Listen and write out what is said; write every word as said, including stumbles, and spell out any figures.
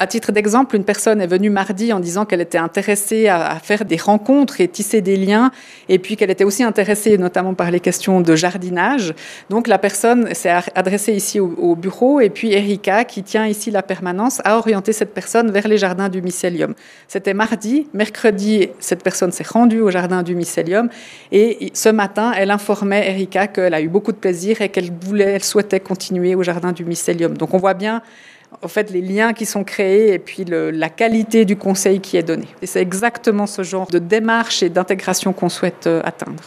À titre d'exemple, une personne est venue mardi en disant qu'elle était intéressée à, à faire des rencontres et tisser des liens, et puis qu'elle était aussi intéressée notamment par les questions de jardinage. Donc la personne s'est adressée ici au, au bureau, et puis Erika, qui tient ici la permanence, a orienté cette personne vers les jardins du Mycélium. C'était mardi. Mercredi, cette personne s'est rendue au jardin du Mycélium, et ce matin, elle informait Erika qu'elle a eu beaucoup de plaisir et qu'elle voulait, elle souhaitait continuer au jardin du Mycélium. Donc on voit bien en fait, les liens qui sont créés et puis le, la qualité du conseil qui est donné. Et c'est exactement ce genre de démarche et d'intégration qu'on souhaite euh, atteindre.